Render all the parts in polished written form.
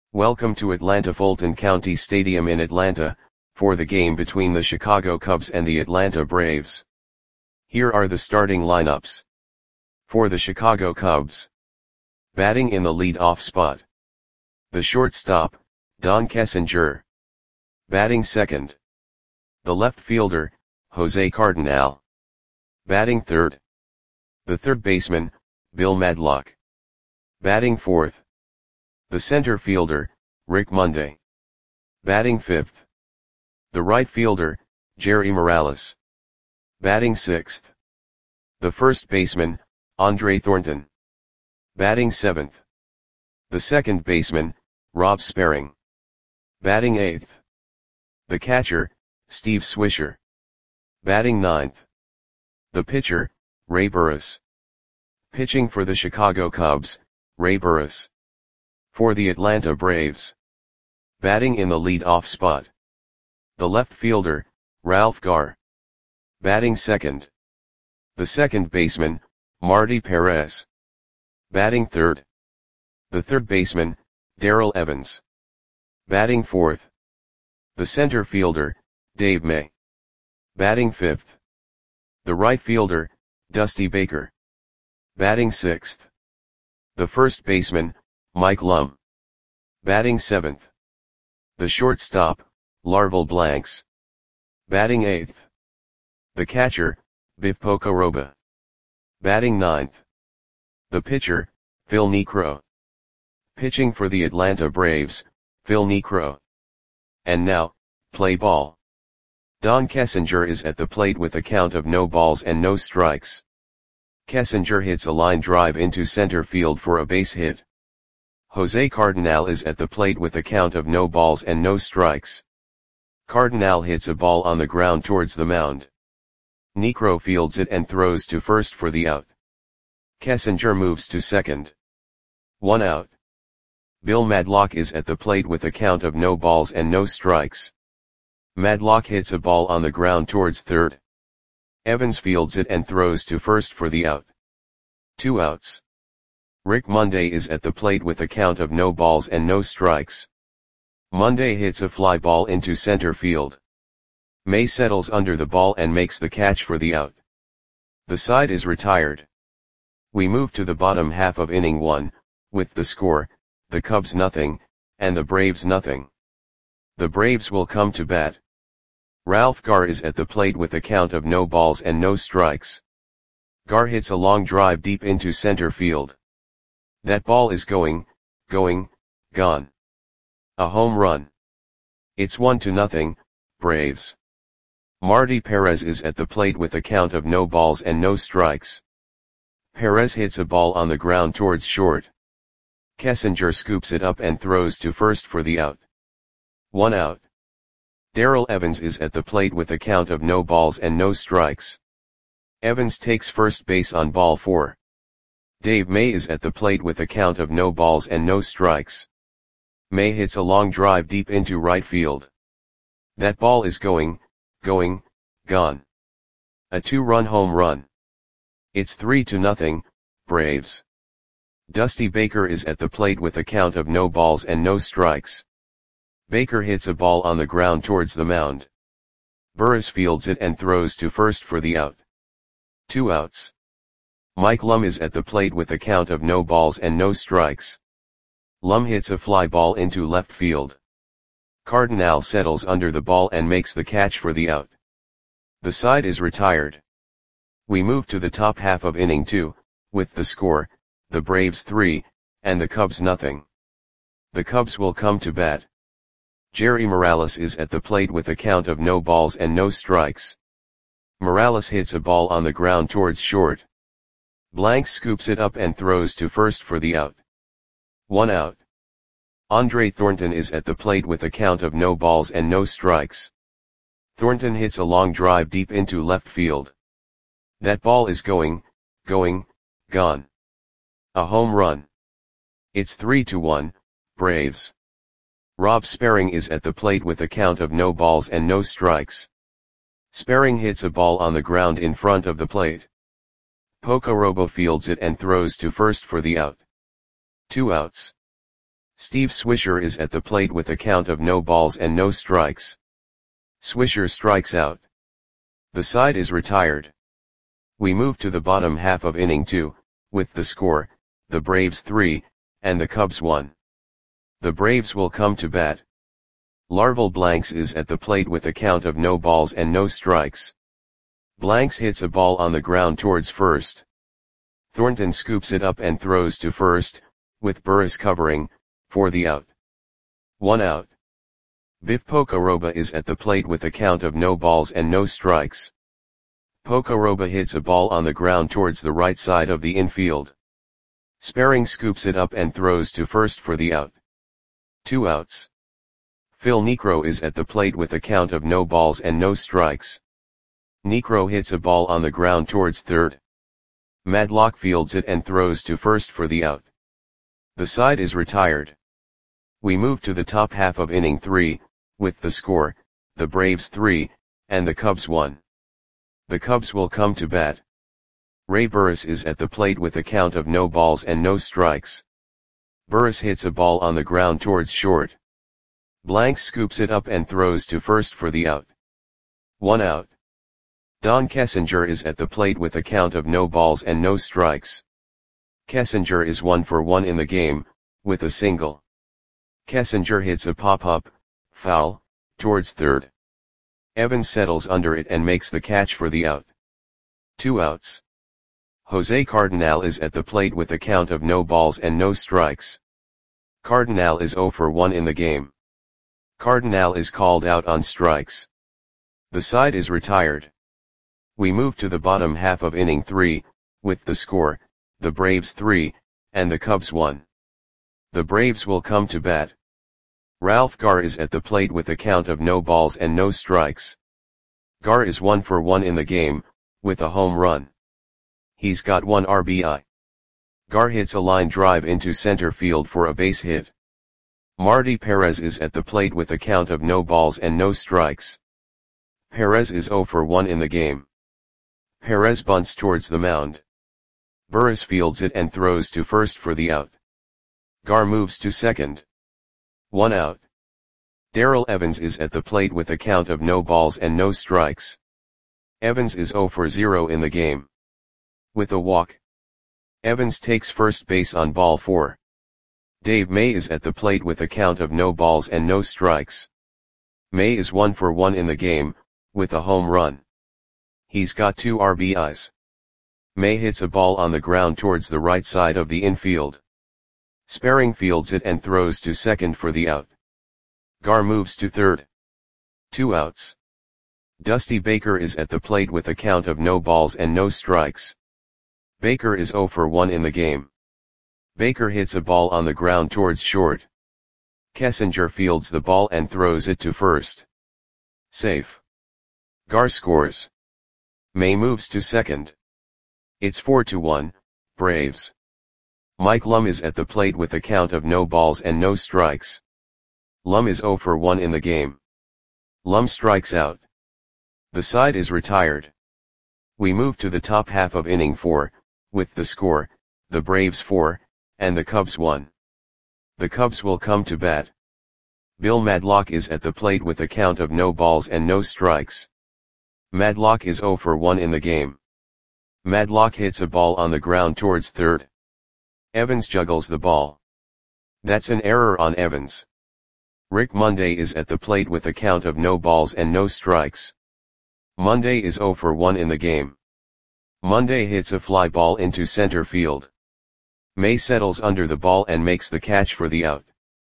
Welcome to Atlanta Fulton County Stadium in Atlanta, for the game between the Chicago Cubs and the Atlanta Braves. Here are the starting lineups. For the Chicago Cubs. Batting in the lead-off spot. The shortstop, Don Kessinger. Batting second. The left fielder, Jose Cardinal. Batting third. The third baseman, Bill Madlock. Batting fourth. The center fielder, Rick Monday. Batting fifth. The right fielder, Jerry Morales. Batting sixth. The first baseman, Andre Thornton. Batting seventh. The second baseman, Rob Sperring. Batting eighth. The catcher, Steve Swisher. Batting ninth. The pitcher, Ray Burris. Pitching for the Chicago Cubs, Ray Burris. For the Atlanta Braves. Batting in the lead-off spot. The left fielder, Ralph Garr. Batting second. The second baseman, Marty Perez. Batting third. The third baseman, Darrell Evans. Batting fourth. The center fielder, Dave May. Batting fifth. The right fielder, Dusty Baker. Batting sixth. The first baseman, Mike Lum. Batting seventh. The shortstop, Larval Blanks. Batting eighth. The catcher, Biff Pocoroba. Batting ninth. The pitcher, Phil Niekro. Pitching for the Atlanta Braves, Phil Niekro. And now, play ball. Don Kessinger is at the plate with a count of no balls and no strikes. Kessinger hits a line drive into center field for a base hit. Jose Cardinal is at the plate with a count of no balls and no strikes. Cardinal hits a ball on the ground towards the mound. Niekro fields it and throws to first for the out. Kessinger moves to second. 1 out. Bill Madlock is at the plate with a count of no balls and no strikes. Madlock hits a ball on the ground towards third. Evans fields it and throws to first for the out. 2 outs. Rick Monday is at the plate with a count of no balls and no strikes. Monday hits a fly ball into center field. May settles under the ball and makes the catch for the out. The side is retired. We move to the bottom half of inning 1, with the score, the Cubs nothing, and the Braves nothing. The Braves will come to bat. Ralph Garr is at the plate with a count of no balls and no strikes. Garr hits a long drive deep into center field. That ball is going, gone. A home run. It's 1-0, Braves. Marty Perez is at the plate with a count of no balls and no strikes. Perez hits a ball on the ground towards short. Kessinger scoops it up and throws to first for the out. 1 out. Darrell Evans is at the plate with a count of no balls and no strikes. Evans takes first base on ball 4. Dave May is at the plate with a count of no balls and no strikes. May hits a long drive deep into right field. That ball is going, gone. A 2-run home run. It's 3-0, Braves. Dusty Baker is at the plate with a count of no balls and no strikes. Baker hits a ball on the ground towards the mound. Burris fields it and throws to first for the out. 2 outs. Mike Lum is at the plate with a count of no balls and no strikes. Lum hits a fly ball into left field. Cardinal settles under the ball and makes the catch for the out. The side is retired. We move to the top half of inning 2, with the score, the Braves 3, and the Cubs nothing. The Cubs will come to bat. Jerry Morales is at the plate with a count of no balls and no strikes. Morales hits a ball on the ground towards short. Blanks scoops it up and throws to first for the out. 1 out. Andre Thornton is at the plate with a count of no balls and no strikes. Thornton hits a long drive deep into left field. That ball is going, gone. A home run. It's 3-1, Braves. Rob Sperring is at the plate with a count of no balls and no strikes. Sperring hits a ball on the ground in front of the plate. Pocoroba fields it and throws to first for the out. 2 outs. Steve Swisher is at the plate with a count of no balls and no strikes. Swisher strikes out. The side is retired. We move to the bottom half of inning 2, with the score, the Braves 3, and the Cubs 1. The Braves will come to bat. Larval Blanks is at the plate with a count of no balls and no strikes. Blanks hits a ball on the ground towards first. Thornton scoops it up and throws to first, with Burris covering, for the out. 1 out. Biff Pocoroba is at the plate with a count of no balls and no strikes. Pocoroba hits a ball on the ground towards the right side of the infield. Sparring scoops it up and throws to first for the out. 2 outs. Phil Niekro is at the plate with a count of no balls and no strikes. Niekro hits a ball on the ground towards third. Madlock fields it and throws to first for the out. The side is retired. We move to the top half of inning 3, with the score, the Braves 3, and the Cubs 1. The Cubs will come to bat. Ray Burris is at the plate with a count of no balls and no strikes. Burris hits a ball on the ground towards short. Blanks scoops it up and throws to first for the out. 1 out. Don Kessinger is at the plate with a count of no balls and no strikes. Kessinger is 1 for 1 in the game, with a single. Kessinger hits a pop-up, foul, towards third. Evans settles under it and makes the catch for the out. 2 outs. Jose Cardinal is at the plate with a count of no balls and no strikes. Cardinal is 0 for 1 in the game. Cardinal is called out on strikes. The side is retired. We move to the bottom half of inning 3, with the score, the Braves 3, and the Cubs 1. The Braves will come to bat. Ralph Garr is at the plate with a count of no balls and no strikes. Garr is 1 for 1 in the game, with a home run. He's got 1 RBI. Garr hits a line drive into center field for a base hit. Marty Perez is at the plate with a count of no balls and no strikes. Perez is 0 for 1 in the game. Perez bunts towards the mound. Burris fields it and throws to first for the out. Garr moves to second. 1 out. Darrell Evans is at the plate with a count of no balls and no strikes. Evans is 0 for 0 in the game. With a walk. Evans takes first base on ball 4. Dave May is at the plate with a count of no balls and no strikes. May is 1 for 1 in the game, with a home run. He's got 2 RBIs. May hits a ball on the ground towards the right side of the infield. Sparring fields it and throws to second for the out. Garr moves to third. 2 outs. Dusty Baker is at the plate with a count of no balls and no strikes. Baker is 0 for 1 in the game. Baker hits a ball on the ground towards short. Kessinger fields the ball and throws it to first. Safe. Garr scores. May moves to second. It's 4-1, Braves. Mike Lum is at the plate with a count of no balls and no strikes. Lum is 0 for 1 in the game. Lum strikes out. The side is retired. We move to the top half of inning 4, with the score, the Braves 4, and the Cubs 1. The Cubs will come to bat. Bill Madlock is at the plate with a count of no balls and no strikes. Madlock is 0 for 1 in the game. Madlock hits a ball on the ground towards third. Evans juggles the ball. That's an error on Evans. Rick Monday is at the plate with a count of no balls and no strikes. Monday is 0 for 1 in the game. Monday hits a fly ball into center field. May settles under the ball and makes the catch for the out.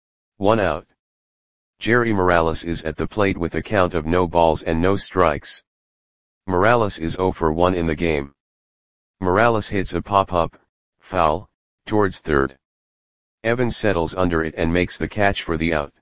1 out. Jerry Morales is at the plate with a count of no balls and no strikes. Morales is 0 for 1 in the game. Morales hits a pop-up, foul, towards third. Evans settles under it and makes the catch for the out.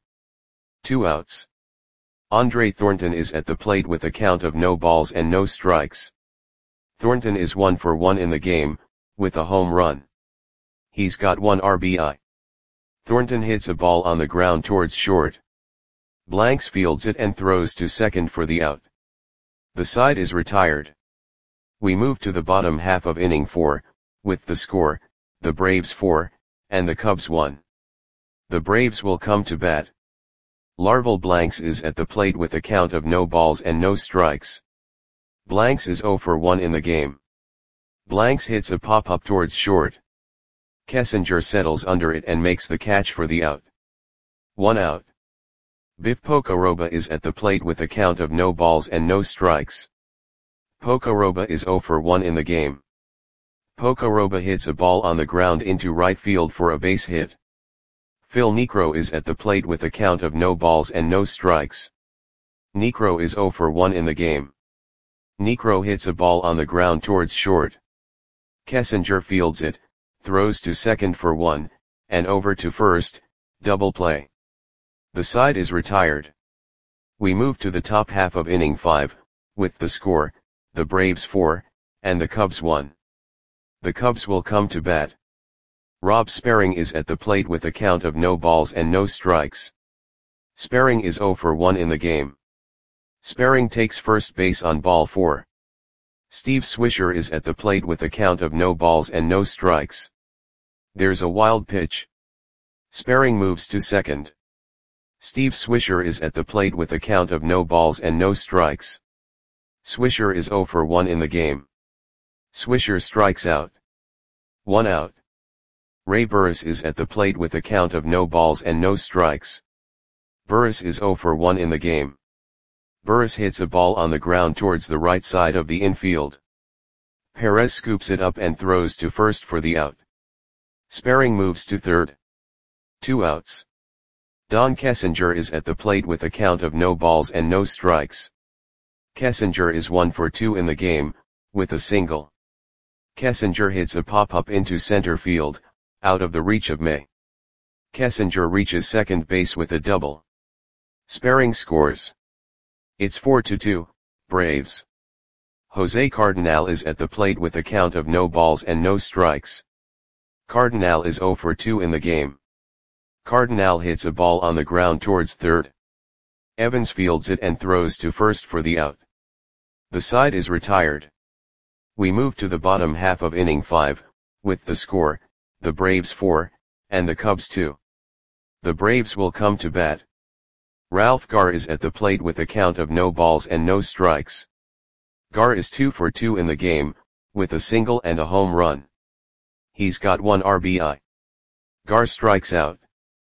2 outs. Andre Thornton is at the plate with a count of no balls and no strikes. Thornton is 1 for 1 in the game, with a home run. He's got 1 RBI. Thornton hits a ball on the ground towards short. Blanks fields it and throws to second for the out. The side is retired. We move to the bottom half of inning 4, with the score, the Braves 4, and the Cubs 1. The Braves will come to bat. Larval Blanks is at the plate with a count of no balls and no strikes. Blanks is 0 for 1 in the game. Blanks hits a pop-up towards short. Kessinger settles under it and makes the catch for the out. 1 out. Biff Pocoroba is at the plate with a count of no balls and no strikes. Pocoroba is 0 for 1 in the game. Pocoroba hits a ball on the ground into right field for a base hit. Phil Niekro is at the plate with a count of no balls and no strikes. Niekro is 0 for 1 in the game. Niekro hits a ball on the ground towards short. Kessinger fields it, throws to second for 1, and over to first, double play. The side is retired. We move to the top half of inning 5, with the score, the Braves 4, and the Cubs 1. The Cubs will come to bat. Rob Sperring is at the plate with a count of no balls and no strikes. Sperring is 0 for 1 in the game. Sperring takes first base on ball 4. Steve Swisher is at the plate with a count of no balls and no strikes. There's a wild pitch. Sperring moves to second. Steve Swisher is at the plate with a count of no balls and no strikes. Swisher is 0 for 1 in the game. Swisher strikes out. 1 out. Ray Burris is at the plate with a count of no balls and no strikes. Burris is 0 for 1 in the game. Burris hits a ball on the ground towards the right side of the infield. Perez scoops it up and throws to first for the out. Sperring moves to third. 2 outs. Don Kessinger is at the plate with a count of no balls and no strikes. Kessinger is 1 for 2 in the game, with a single. Kessinger hits a pop-up into center field, out of the reach of May. Kessinger reaches second base with a double. Sperring scores. It's 4-2, Braves. Jose Cardenal is at the plate with a count of no balls and no strikes. Cardenal is 0 for 2 in the game. Cardenal hits a ball on the ground towards third. Evans fields it and throws to first for the out. The side is retired. We move to the bottom half of inning 5, with the score, the Braves 4, and the Cubs 2. The Braves will come to bat. Ralph Garr is at the plate with a count of no balls and no strikes. Garr is 2 for 2 in the game, with a single and a home run. He's got 1 RBI. Garr strikes out.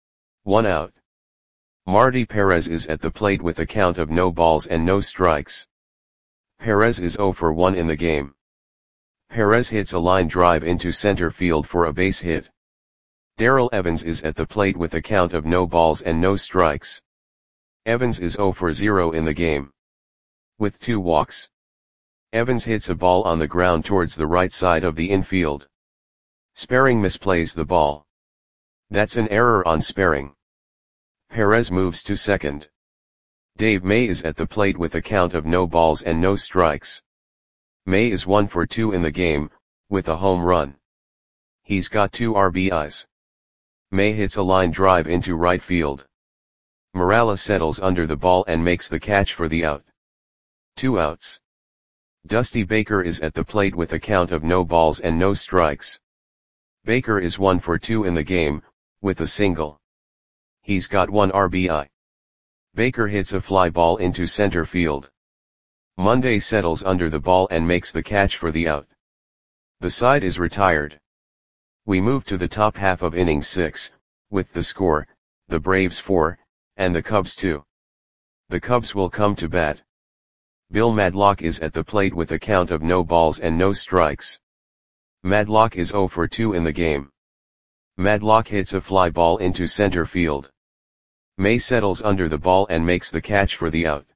1 out. Marty Perez is at the plate with a count of no balls and no strikes. Perez is 0 for 1 in the game. Perez hits a line drive into center field for a base hit. Darrell Evans is at the plate with a count of no balls and no strikes. Evans is 0 for 0 in the game. With 2 walks. Evans hits a ball on the ground towards the right side of the infield. Sperring misplays the ball. That's an error on Sperring. Perez moves to second. Dave May is at the plate with a count of no balls and no strikes. May is 1 for 2 in the game, with a home run. He's got 2 RBIs. May hits a line drive into right field. Morales settles under the ball and makes the catch for the out. 2 outs. Dusty Baker is at the plate with a count of no balls and no strikes. Baker is 1 for 2 in the game, with a single. He's got 1 RBI. Baker hits a fly ball into center field. Monday settles under the ball and makes the catch for the out. The side is retired. We move to the top half of inning 6, with the score, the Braves 4, and the Cubs 2. The Cubs will come to bat. Bill Madlock is at the plate with a count of no balls and no strikes. Madlock is 0 for 2 in the game. Madlock hits a fly ball into center field. May settles under the ball and makes the catch for the out.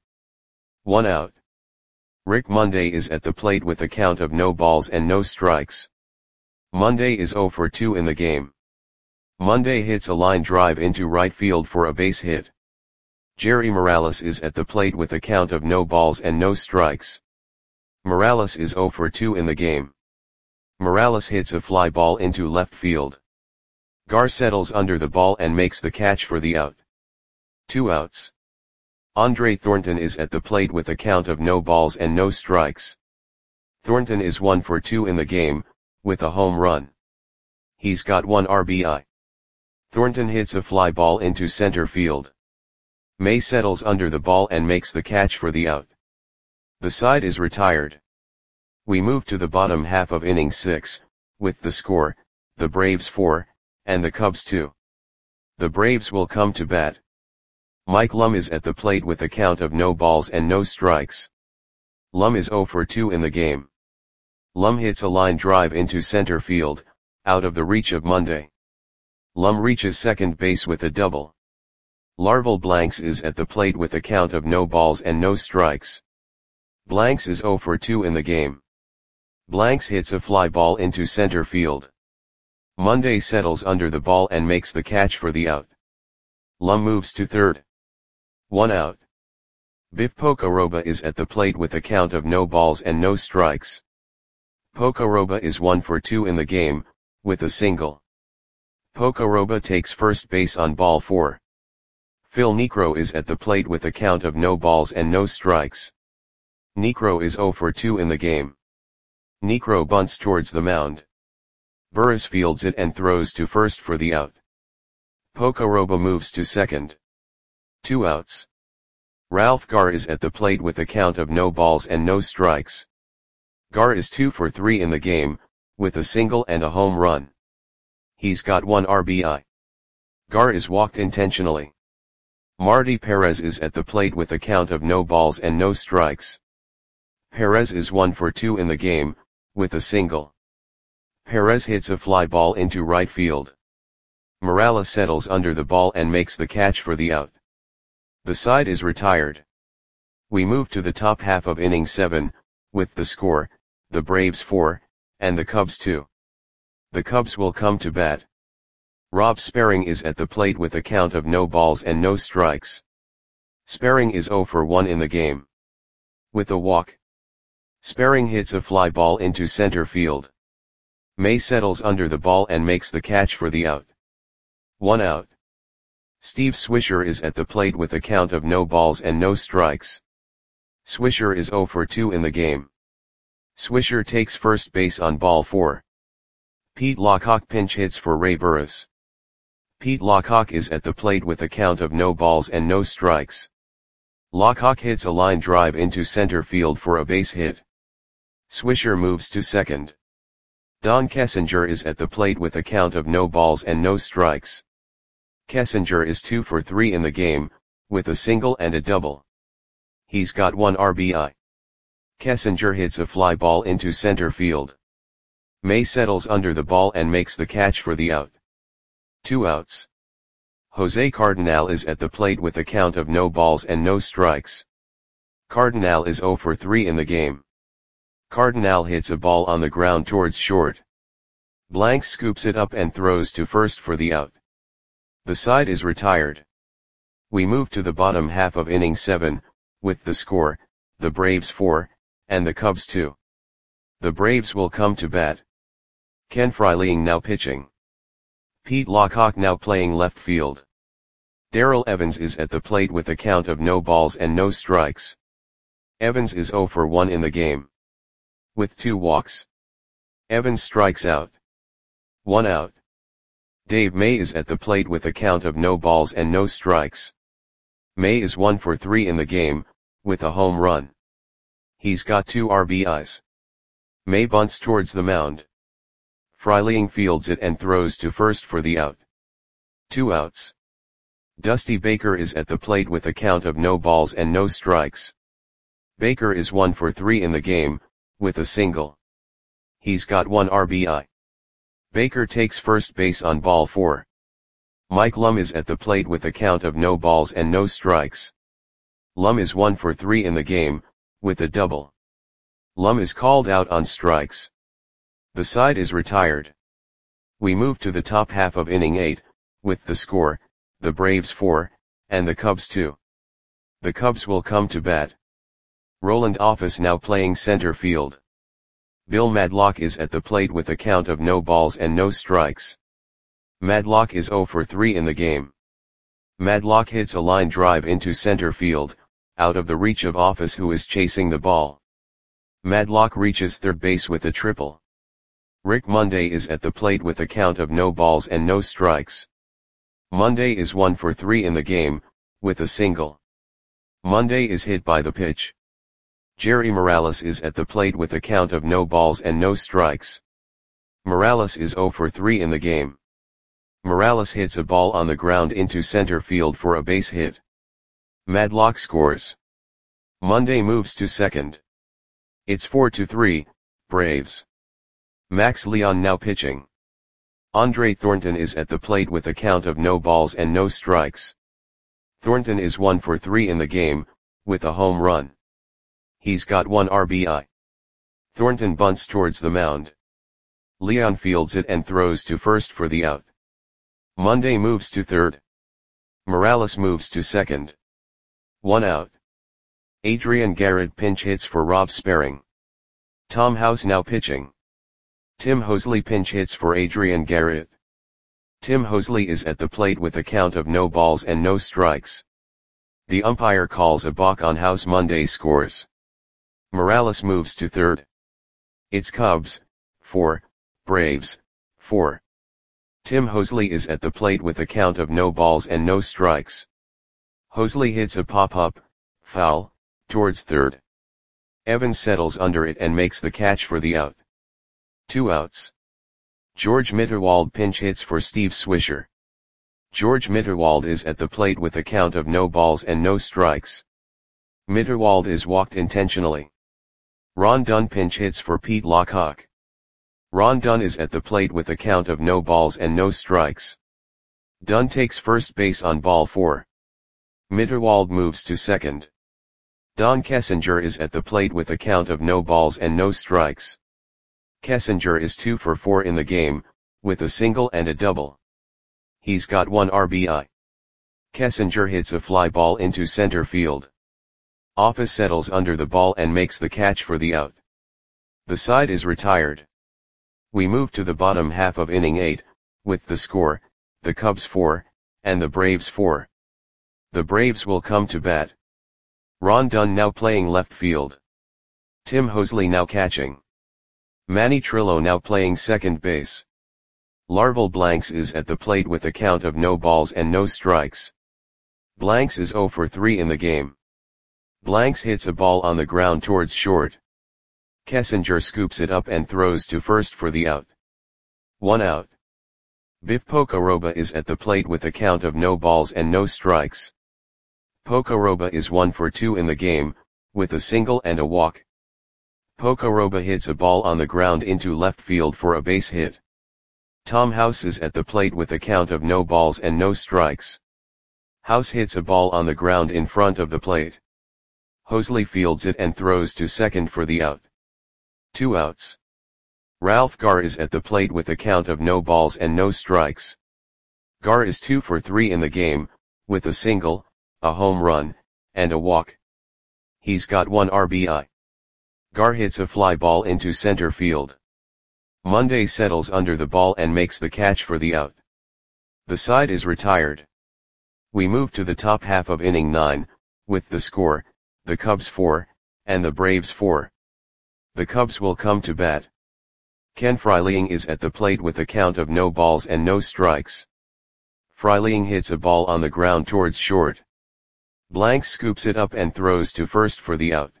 1 out. Rick Monday is at the plate with a count of no balls and no strikes. Monday is 0 for 2 in the game. Monday hits a line drive into right field for a base hit. Jerry Morales is at the plate with a count of no balls and no strikes. Morales is 0 for 2 in the game. Morales hits a fly ball into left field. Garr settles under the ball and makes the catch for the out. 2 outs. Andre Thornton is at the plate with a count of no balls and no strikes. Thornton is 1 for 2 in the game, with a home run. He's got 1 RBI. Thornton hits a fly ball into center field. May settles under the ball and makes the catch for the out. The side is retired. We move to the bottom half of inning 6, with the score, the Braves 4, and the Cubs 2. The Braves will come to bat. Mike Lum is at the plate with a count of no balls and no strikes. Lum is 0 for 2 in the game. Lum hits a line drive into center field, out of the reach of Monday. Lum reaches second base with a double. Larval Blanks is at the plate with a count of no balls and no strikes. Blanks is 0 for 2 in the game. Blanks hits a fly ball into center field. Monday settles under the ball and makes the catch for the out. Lum moves to third. 1 out. Biff Pocoroba is at the plate with a count of no balls and no strikes. Pocoroba is 1 for 2 in the game, with a single. Pocoroba takes first base on ball 4. Phil Niekro is at the plate with a count of no balls and no strikes. Niekro is 0 for 2 in the game. Niekro bunts towards the mound. Burris fields it and throws to first for the out. Pocoroba moves to second. 2 outs. Ralph Garr is at the plate with a count of no balls and no strikes. Garr is 2 for 3 in the game, with a single and a home run. He's got 1 RBI. Garr is walked intentionally. Marty Perez is at the plate with a count of no balls and no strikes. Perez is 1 for 2 in the game, with a single. Perez hits a fly ball into right field. Morales settles under the ball and makes the catch for the out. The side is retired. We move to the top half of inning 7, with the score, the Braves 4, and the Cubs 2. The Cubs will come to bat. Rob Sparring is at the plate with a count of no balls and no strikes. Sparring is 0 for 1 in the game. With a walk. Sparring hits a fly ball into center field. May settles under the ball and makes the catch for the out. 1 out. Steve Swisher is at the plate with a count of no balls and no strikes. Swisher is 0 for 2 in the game. Swisher takes first base on ball 4. Pete Lockhart pinch hits for Ray Burris. Pete Lockhart is at the plate with a count of no balls and no strikes. Lockhart hits a line drive into center field for a base hit. Swisher moves to second. Don Kessinger is at the plate with a count of no balls and no strikes. Kessinger is 2 for 3 in the game, with a single and a double. He's got 1 RBI. Kessinger hits a fly ball into center field. May settles under the ball and makes the catch for the out. 2 outs. Jose Cardinal is at the plate with a count of no balls and no strikes. Cardinal is 0 for 3 in the game. Cardinal hits a ball on the ground towards short. Blanks scoops it up and throws to first for the out. The side is retired. We move to the bottom half of inning 7, with the score, the Braves 4, and the Cubs 2. The Braves will come to bat. Ken Freiling now pitching. Pete Lockhart now playing left field. Darrell Evans is at the plate with a count of no balls and no strikes. Evans is 0 for 1 in the game. With 2 walks. Evans strikes out. 1 out. Dave May is at the plate with a count of no balls and no strikes. May is 1 for 3 in the game, with a home run. He's got 2 RBIs. May bunts towards the mound. Freiling fields it and throws to first for the out. 2 outs. Dusty Baker is at the plate with a count of no balls and no strikes. Baker is 1 for 3 in the game, with a single. He's got 1 RBI. Baker takes first base on ball 4. Mike Lum is at the plate with a count of no balls and no strikes. Lum is 1 for 3 in the game, with a double. Lum is called out on strikes. The side is retired. We move to the top half of inning 8, with the score, the Braves 4, and the Cubs 2. The Cubs will come to bat. Roland Office now playing center field. Bill Madlock is at the plate with a count of no balls and no strikes. Madlock is 0 for 3 in the game. Madlock hits a line drive into center field, out of the reach of Office who is chasing the ball. Madlock reaches third base with a triple. Rick Monday is at the plate with a count of no balls and no strikes. Monday is 1 for 3 in the game, with a single. Monday is hit by the pitch. Jerry Morales is at the plate with a count of no balls and no strikes. Morales is 0 for 3 in the game. Morales hits a ball on the ground into center field for a base hit. Madlock scores. Monday moves to second. It's 4-3, Braves. Max Leon now pitching. Andre Thornton is at the plate with a count of no balls and no strikes. Thornton is 1 for 3 in the game, with a home run. He's got 1 RBI. Thornton bunts towards the mound. Leon fields it and throws to first for the out. Monday moves to third. Morales moves to second. 1 out. Adrian Garrett pinch hits for Rob Sparring. Tom House now pitching. Tim Hosley pinch hits for Adrian Garrett. Tim Hosley is at the plate with a count of no balls and no strikes. The umpire calls a balk on House. Monday scores. Morales moves to third. It's Cubs, 4, Braves, 4. Tim Hosley is at the plate with a count of no balls and no strikes. Hosley hits a pop-up, foul, towards third. Evans settles under it and makes the catch for the out. 2 outs. George Mitterwald pinch hits for Steve Swisher. George Mitterwald is at the plate with a count of no balls and no strikes. Mitterwald is walked intentionally. Ron Dunn pinch hits for Pete Lockhawk. Ron Dunn is at the plate with a count of no balls and no strikes. Dunn takes first base on ball 4. Mitterwald moves to second. Don Kessinger is at the plate with a count of no balls and no strikes. Kessinger is 2 for 4 in the game, with a single and a double. He's got 1 RBI. Kessinger hits a fly ball into center field. Office settles under the ball and makes the catch for the out. The side is retired. We move to the bottom half of inning 8, with the score, the Cubs 4, and the Braves 4. The Braves will come to bat. Ron Dunn now playing left field. Tim Hosley now catching. Manny Trillo now playing second base. Larval Blanks is at the plate with a count of no balls and no strikes. Blanks is 0 for 3 in the game. Blanks hits a ball on the ground towards short. Kessinger scoops it up and throws to first for the out. 1 out. Biff Pocoroba is at the plate with a count of no balls and no strikes. Pocoroba is 1 for 2 in the game, with a single and a walk. Pocoroba hits a ball on the ground into left field for a base hit. Tom House is at the plate with a count of no balls and no strikes. House hits a ball on the ground in front of the plate. Hosley fields it and throws to second for the out. 2 outs. Ralph Garr is at the plate with a count of no balls and no strikes. Garr is 2 for 3 in the game, with a single, a home run, and a walk. He's got 1 RBI. Garr hits a fly ball into center field. Monday settles under the ball and makes the catch for the out. The side is retired. We move to the top half of inning 9, with the score, the Cubs 4, and the Braves 4. The Cubs will come to bat. Ken Freiling is at the plate with a count of no balls and no strikes. Freiling hits a ball on the ground towards short. Blanks scoops it up and throws to first for the out.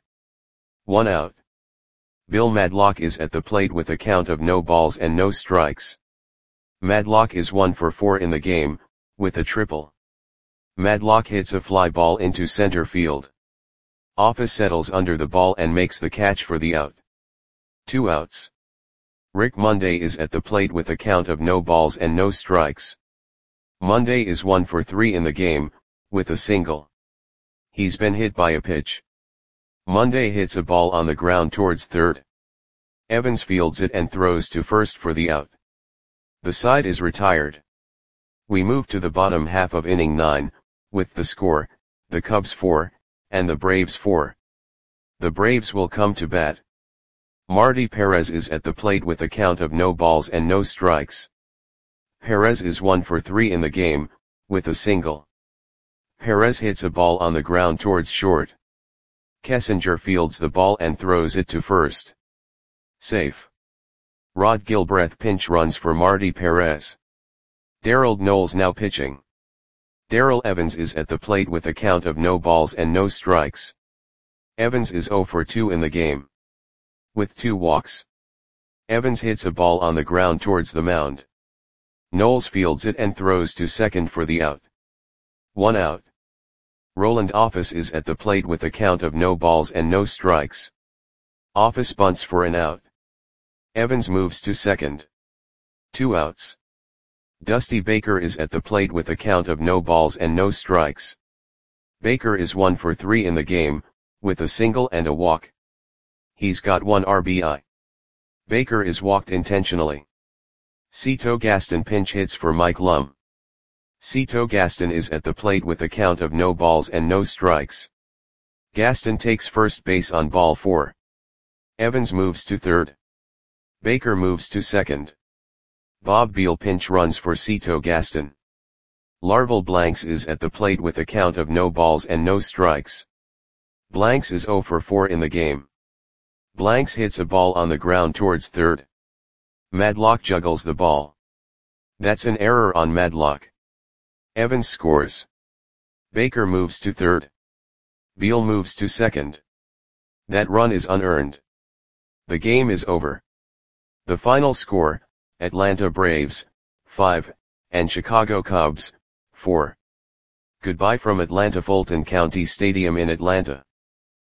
1 out. Bill Madlock is at the plate with a count of no balls and no strikes. Madlock is 1 for 4 in the game, with a triple. Madlock hits a fly ball into center field. Office settles under the ball and makes the catch for the out. 2 outs. Rick Monday is at the plate with a count of no balls and no strikes. Monday is 1 for 3 in the game, with a single. He's been hit by a pitch. Monday hits a ball on the ground towards third. Evans fields it and throws to first for the out. The side is retired. We move to the bottom half of inning 9, with the score, the Cubs 4, and the Braves 4. The Braves will come to bat. Marty Perez is at the plate with a count of no balls and no strikes. Perez is 1 for 3 in the game, with a single. Perez hits a ball on the ground towards short. Kessinger fields the ball and throws it to first. Safe. Rod Gilbreth pinch runs for Marty Perez. Darrell Knowles now pitching. Darrell Evans is at the plate with a count of no balls and no strikes. Evans is 0 for 2 in the game, with 2 walks. Evans hits a ball on the ground towards the mound. Knowles fields it and throws to second for the out. 1 out. Roland Office is at the plate with a count of no balls and no strikes. Office bunts for an out. Evans moves to second. 2 outs. Dusty Baker is at the plate with a count of no balls and no strikes. Baker is 1 for 3 in the game, with a single and a walk. He's got 1 RBI. Baker is walked intentionally. Cito Gaston pinch hits for Mike Lum. Cito Gaston is at the plate with a count of no balls and no strikes. Gaston takes first base on ball 4. Evans moves to third. Baker moves to second. Bob Beal pinch runs for Cito Gaston. Larval Blanks is at the plate with a count of no balls and no strikes. Blanks is 0 for 4 in the game. Blanks hits a ball on the ground towards third. Madlock juggles the ball. That's an error on Madlock. Evans scores. Baker moves to third. Beal moves to second. That run is unearned. The game is over. The final score, Atlanta Braves, 5, and Chicago Cubs, 4. Goodbye from Atlanta Fulton County Stadium in Atlanta.